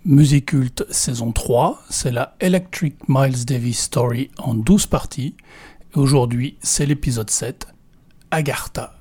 Musiculte saison 3, c'est la Electric Miles Davis Story en 12 parties. Et aujourd'hui, c'est l'épisode 7, Agartha.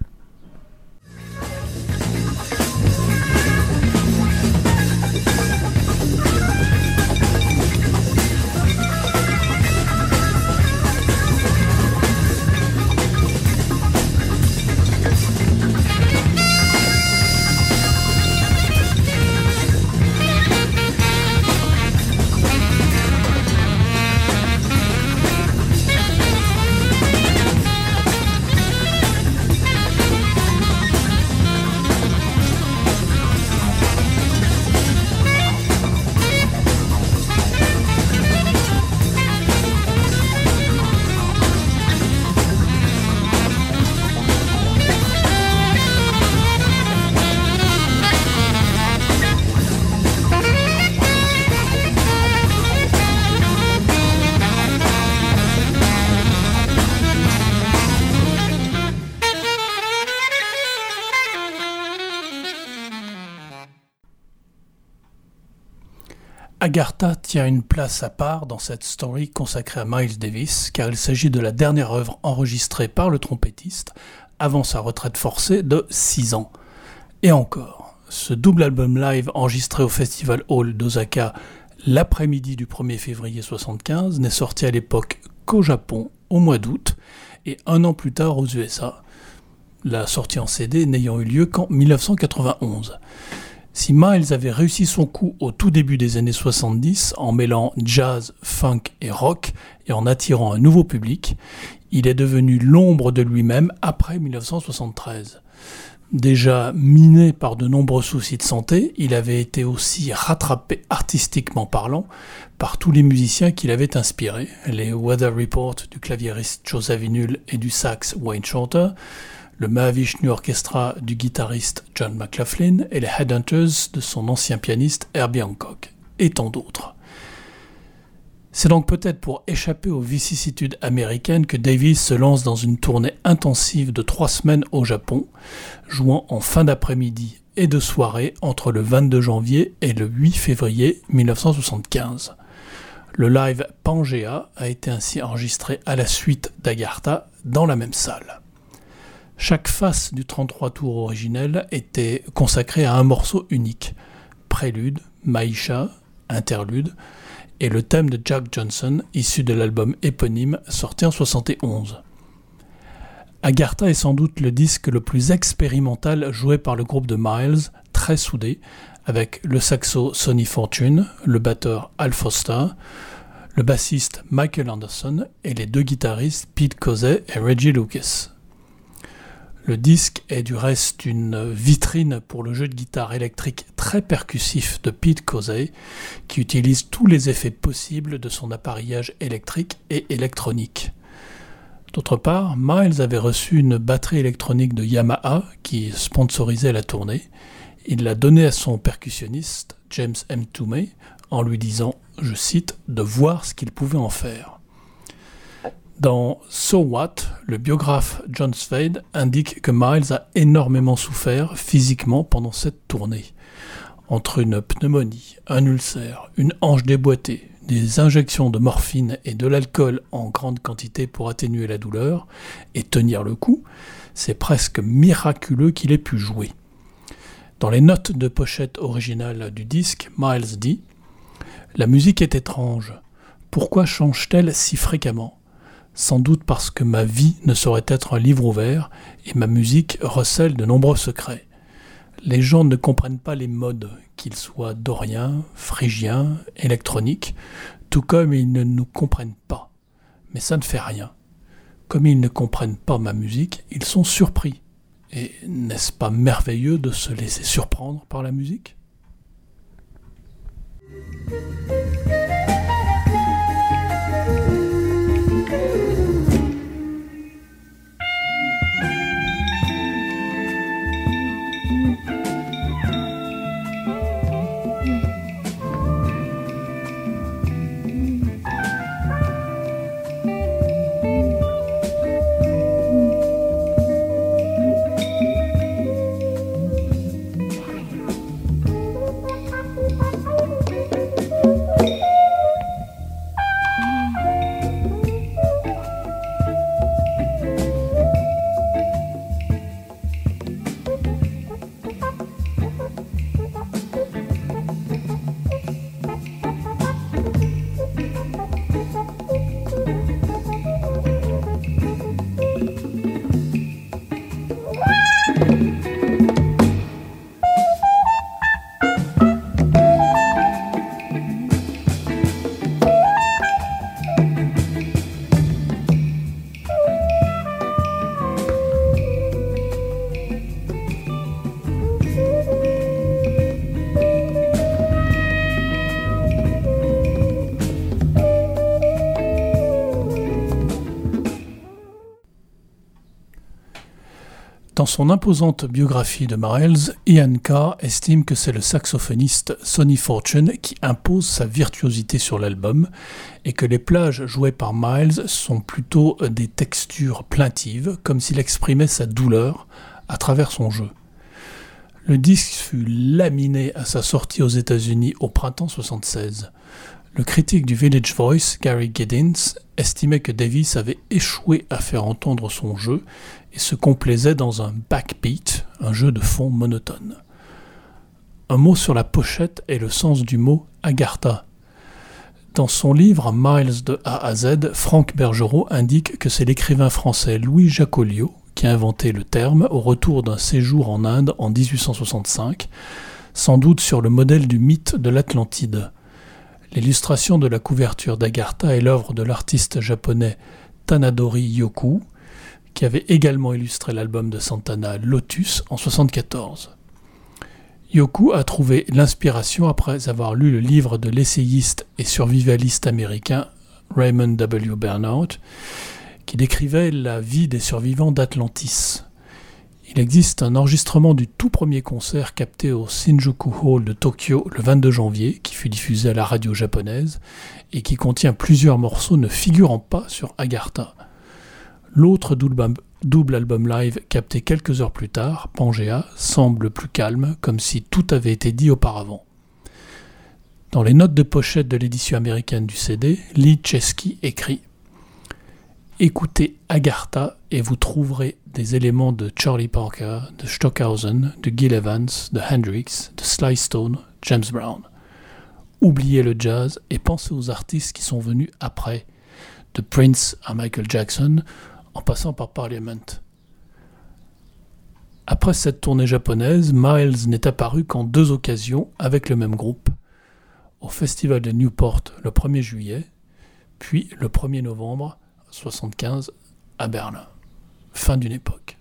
Agartha tient une place à part dans cette story consacrée à Miles Davis, car il s'agit de la dernière œuvre enregistrée par le trompettiste avant sa retraite forcée de 6 ans. Et encore, ce double album live enregistré au Festival Hall d'Osaka l'après-midi du 1er février 1975 n'est sorti à l'époque qu'au Japon au mois d'août et un an plus tard aux USA, la sortie en CD n'ayant eu lieu qu'en 1991. Si Miles avait réussi son coup au tout début des années 70 en mêlant jazz, funk et rock et en attirant un nouveau public, il est devenu l'ombre de lui-même après 1973. Déjà miné par de nombreux soucis de santé, il avait été aussi rattrapé artistiquement parlant par tous les musiciens qu'il avait inspirés, les Weather Report du claviériste Joe Zawinul et du sax Wayne Shorter, le Mahavishnu Orchestra du guitariste John McLaughlin et les Headhunters de son ancien pianiste Herbie Hancock, et tant d'autres. C'est donc peut-être pour échapper aux vicissitudes américaines que Davis se lance dans une tournée intensive de 3 semaines au Japon, jouant en fin d'après-midi et de soirée entre le 22 janvier et le 8 février 1975. Le live Pangea a été ainsi enregistré à la suite d'Agartha dans la même salle. Chaque face du 33 tours originel était consacrée à un morceau unique, prélude, maïcha, interlude, et le thème de Jack Johnson, issu de l'album éponyme sorti en 1971. Agartha est sans doute le disque le plus expérimental joué par le groupe de Miles, très soudé, avec le saxo Sonny Fortune, le batteur Al Foster, le bassiste Michael Anderson et les 2 guitaristes Pete Cosey et Reggie Lucas. Le disque est du reste une vitrine pour le jeu de guitare électrique très percussif de Pete Cosey, qui utilise tous les effets possibles de son appareillage électrique et électronique. D'autre part, Miles avait reçu une batterie électronique de Yamaha qui sponsorisait la tournée. Il l'a donnée à son percussionniste, James M. Toomey, en lui disant, je cite, de voir ce qu'il pouvait en faire. Dans So What, le biographe John Spade indique que Miles a énormément souffert physiquement pendant cette tournée. Entre une pneumonie, un ulcère, une hanche déboîtée, des injections de morphine et de l'alcool en grande quantité pour atténuer la douleur et tenir le coup, c'est presque miraculeux qu'il ait pu jouer. Dans les notes de pochette originale du disque, Miles dit « La musique est étrange. Pourquoi change-t-elle si fréquemment ? Sans doute parce que ma vie ne saurait être un livre ouvert et ma musique recèle de nombreux secrets. Les gens ne comprennent pas les modes, qu'ils soient doriens, phrygiens, électroniques, tout comme ils ne nous comprennent pas. Mais ça ne fait rien. Comme ils ne comprennent pas ma musique, ils sont surpris. Et n'est-ce pas merveilleux de se laisser surprendre par la musique ? Dans son imposante biographie de Miles, Ian Carr estime que c'est le saxophoniste Sonny Fortune qui impose sa virtuosité sur l'album et que les plages jouées par Miles sont plutôt des textures plaintives, comme s'il exprimait sa douleur à travers son jeu. Le disque fut laminé à sa sortie aux États-Unis au printemps 1976. Le critique du Village Voice, Gary Giddins, estimait que Davis avait échoué à faire entendre son jeu et se complaisait dans un backbeat, un jeu de fond monotone. Un mot sur la pochette et le sens du mot « Agartha ». Dans son livre « Miles de A à Z », Franck Bergerot indique que c'est l'écrivain français Louis Jacoliot qui a inventé le terme au retour d'un séjour en Inde en 1865, sans doute sur le modèle du mythe de l'Atlantide. L'illustration de la couverture d'Agartha est l'œuvre de l'artiste japonais Tanadori Yoku, qui avait également illustré l'album de Santana Lotus en 1974. Yoku a trouvé l'inspiration après avoir lu le livre de l'essayiste et survivaliste américain Raymond W. Bernhardt, qui décrivait la vie des survivants d'Atlantis. Il existe un enregistrement du tout premier concert capté au Shinjuku Hall de Tokyo le 22 janvier, qui fut diffusé à la radio japonaise, et qui contient plusieurs morceaux ne figurant pas sur Agartha. L'autre double album live capté quelques heures plus tard, Pangea, semble plus calme, comme si tout avait été dit auparavant. Dans les notes de pochette de l'édition américaine du CD, Lee Chesky écrit « Écoutez Agartha et vous trouverez des éléments de Charlie Parker, de Stockhausen, de Gil Evans, de Hendrix, de Sly Stone, James Brown. Oubliez le jazz et pensez aux artistes qui sont venus après, de Prince à Michael Jackson, en passant par Parliament. » Après cette tournée japonaise, Miles n'est apparu qu'en 2 occasions avec le même groupe, au Festival de Newport le 1er juillet, puis le 1er novembre 1975 à Berlin. Fin d'une époque.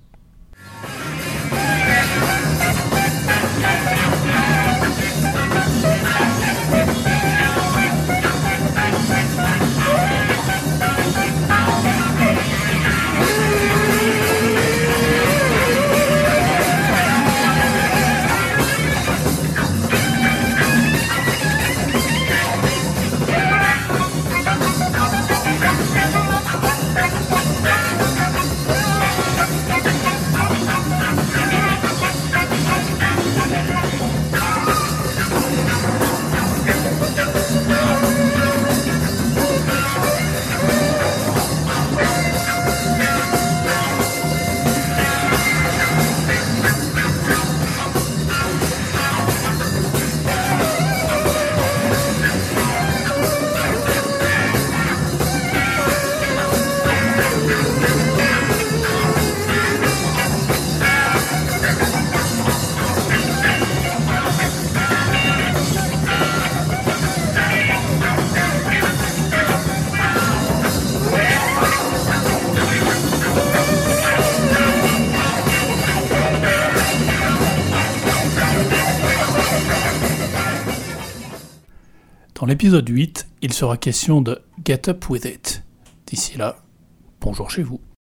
Dans l'épisode 8, il sera question de Get Up With It. D'ici là, bonjour chez vous.